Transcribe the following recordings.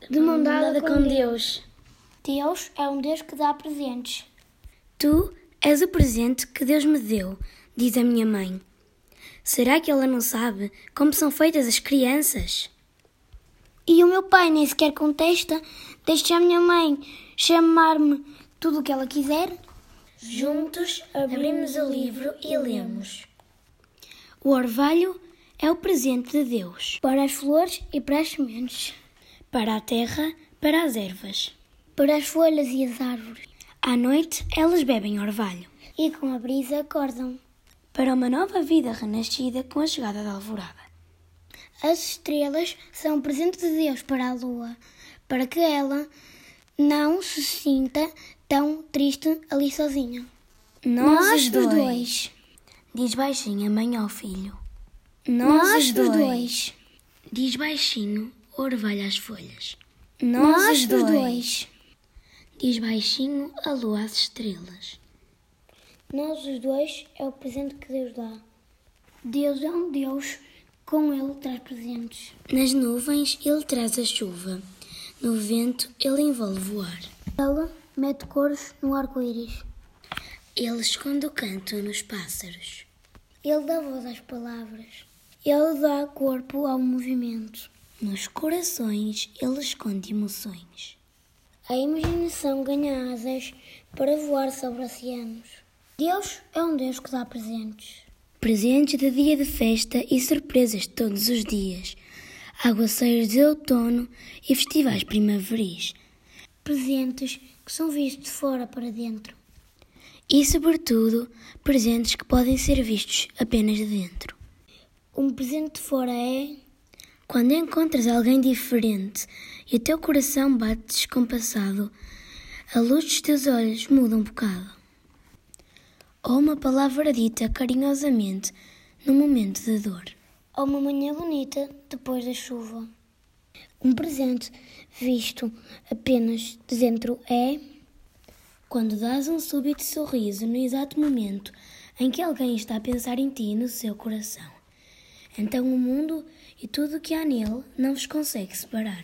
de mão dada com Deus. Deus é um Deus que dá presentes. Tu és o presente que Deus me deu, diz a minha mãe. Será que ela não sabe como são feitas as crianças? E o meu pai nem sequer contesta, deixa a minha mãe chamar-me tudo o que ela quiser. Juntos abrimos o livro e lemos. O orvalho é o presente de Deus. Para as flores e para as sementes. Para a terra, para as ervas. Para as folhas e as árvores. À noite elas bebem orvalho. E com a brisa acordam. Para uma nova vida renascida com a chegada da alvorada. As estrelas são um presente de Deus para a lua, para que ela não se sinta tão triste ali sozinha. Nós os dois. Diz baixinho a mãe ao filho. Nós os dois. Diz baixinho o orvalho às folhas. Nós os dois. Diz baixinho a lua às estrelas. Nós os dois é o presente que Deus dá. Deus é um Deus, com Ele traz presentes. Nas nuvens Ele traz a chuva. No vento Ele envolve voar. Ele mete cores no arco-íris. Ele esconde o canto nos pássaros. Ele dá voz às palavras. Ele dá corpo ao movimento. Nos corações Ele esconde emoções. A imaginação ganha asas para voar sobre oceanos. Deus é um Deus que dá presentes. Presentes de dia de festa e surpresas todos os dias. Aguaceiros de outono e festivais primaveris. Presentes que são vistos de fora para dentro. E, sobretudo, presentes que podem ser vistos apenas de dentro. Um presente de fora é... Quando encontras alguém diferente e o teu coração bate descompassado, a luz dos teus olhos muda um bocado. Ou uma palavra dita carinhosamente num momento de dor. Ou uma manhã bonita depois da chuva. Um presente visto apenas de dentro é... Quando dás um súbito sorriso no exato momento em que alguém está a pensar em ti no seu coração. Então o mundo e tudo o que há nele não vos consegue separar.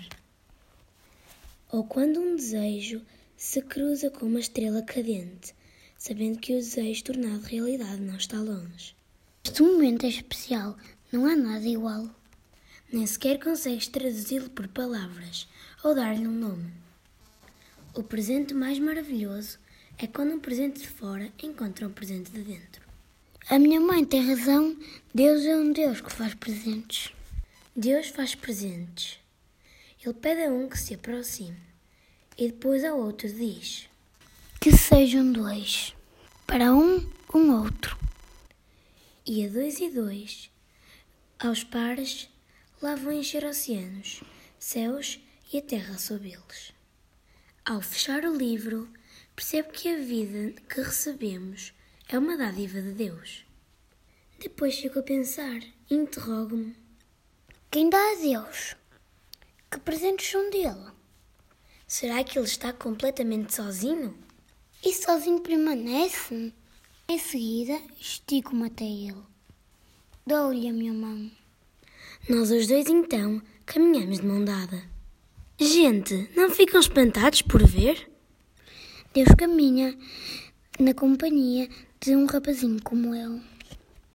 Ou quando um desejo se cruza com uma estrela cadente, sabendo que o desejo tornado realidade não está longe. Este momento é especial, não há nada igual. Nem sequer consegues traduzi-lo por palavras ou dar-lhe um nome. O presente mais maravilhoso é quando um presente de fora encontra um presente de dentro. A minha mãe tem razão, Deus é um Deus que faz presentes. Deus faz presentes. Ele pede a um que se aproxime e depois ao outro diz... Que sejam dois, para um outro. E a dois e dois, aos pares, lá vão encher oceanos, céus e a terra sob eles. Ao fechar o livro, percebo que a vida que recebemos é uma dádiva de Deus. Depois fico a pensar e interrogo-me. Quem dá a Deus? Que presentes são dele? Será que ele está completamente sozinho? E sozinho permanece? Em seguida, estico-me até ele. Dou-lhe a minha mão. Nós os dois, então, caminhamos de mão dada. Gente, não ficam espantados por ver? Deus caminha na companhia de um rapazinho como eu.